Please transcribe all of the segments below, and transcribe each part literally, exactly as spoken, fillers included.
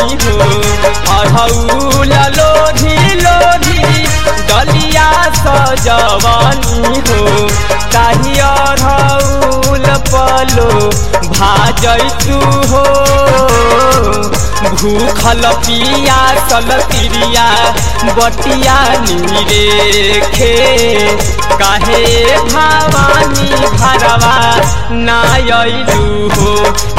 हो अढ़ौल लोधी लोधी डलिया सजवनी हो ताही अढ़ौल पलो भाजैतु हो भूखल पियासल तिरिया बटिया निरेखे काहे भवानी घरवा ना अइलू हो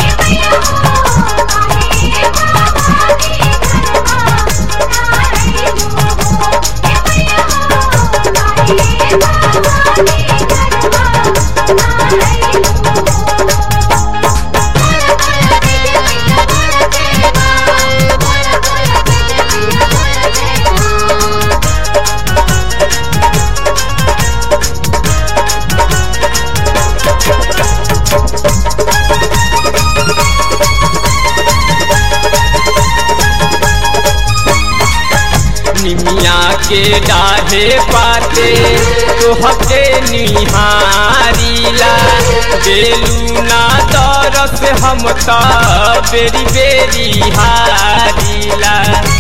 निमिया के डाढ़े पाते तोहके निहारीला बेलू ना तरस हम त बेरी बेरी हारीला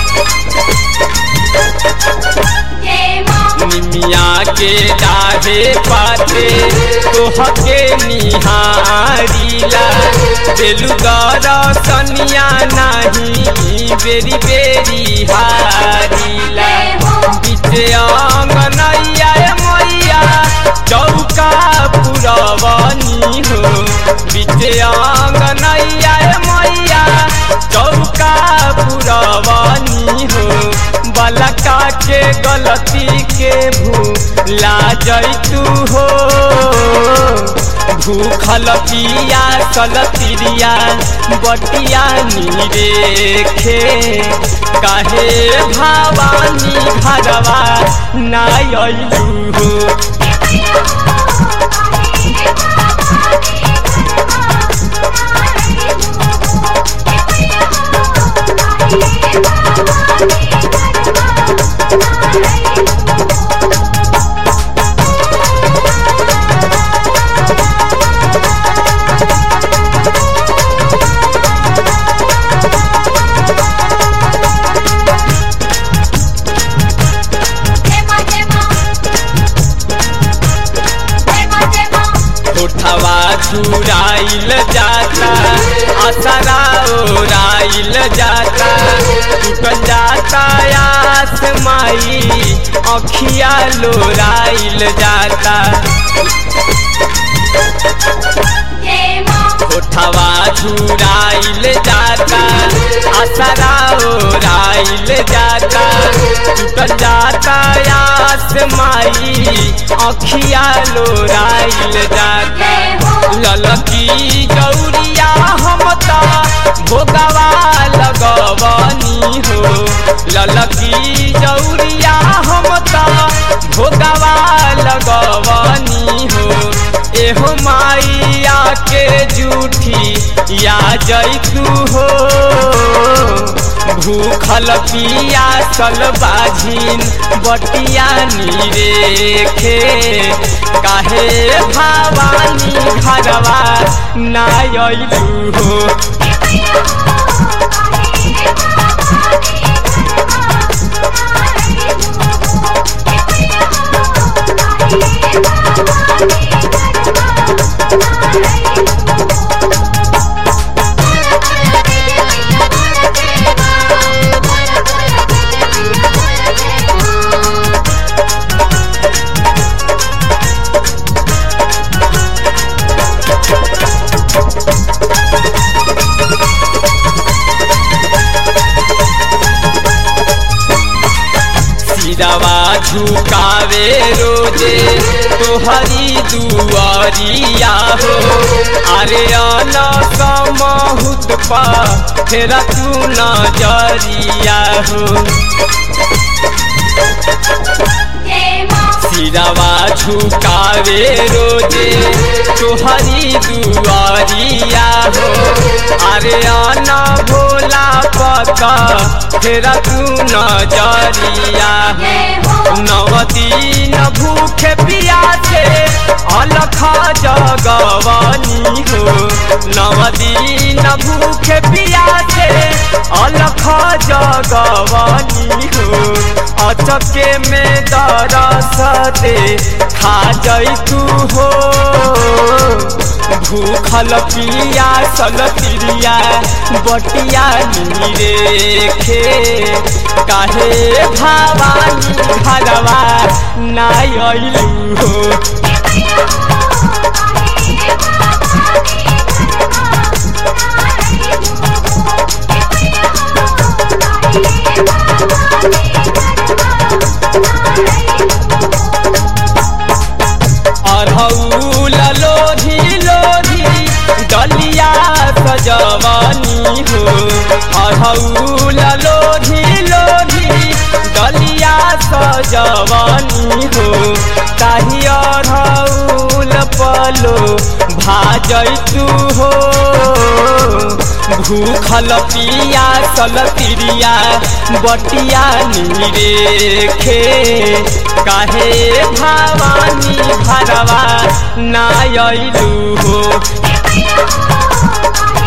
निमिया के डाढ़े पाते तोहके निहारीला बेलू दरसनिया नहीं बेरी बेरी हारीला बीचे अंगनैया मैया चौका पुरवनी हो बीचे अंगनैया मैया चौका पुरवनी हो बलका के गलती के भूला जैतू हो भूखल पियासल तिरिया बटिया निरेखे काहे भवानी घरवा ना अइलू हो होठवा चुराइल जाता असरा ओराइल जाता टूटल जाता आस माई अखिया लोराइल जाता होठवा चुराइल जाता असरा ओराइल जाता टूटल जाता आस माई अखिया लोराइल जाता ललकी गौरिया हम त भोगवा लगवनी हो ललकी गौरिया हम त भोगवा लगवनी हो एहो माइया के जूठी या जैतू हो भूखल पियासल बाझिन बटिया निरेखे काहे भवानी घरवा ना अइलू हो सिरवा झुकावे रोजे तोहरी दुआरिया हो अरे अला समहुत पा फेरा तू नजरिया हो सिरवा झुकावे रोजे तोहरी दुआरिया हो अरे आना भोला पका फेरा तू नजरिया हो नवदीन भूखे पियासे अलखा जगवानी हो नवदीन भूखे पियासे अलखा जगवनी हो अचके में दरस दे खा जई तू हो भूखल पिया सल तिरिया बटिया नीरेखे काहे भवानी भगवा नाय अइलू हो अरहौल लोधी लोधी डलिया सजवनी हो अरहौल लोधी लोधी डलिया सजवनी हो ताही अरहौल पलो भाजई तू हो भूखल पिया सल तिरिया बटिया नीरेखे काहे भवानी भरवा नाय अइलू हो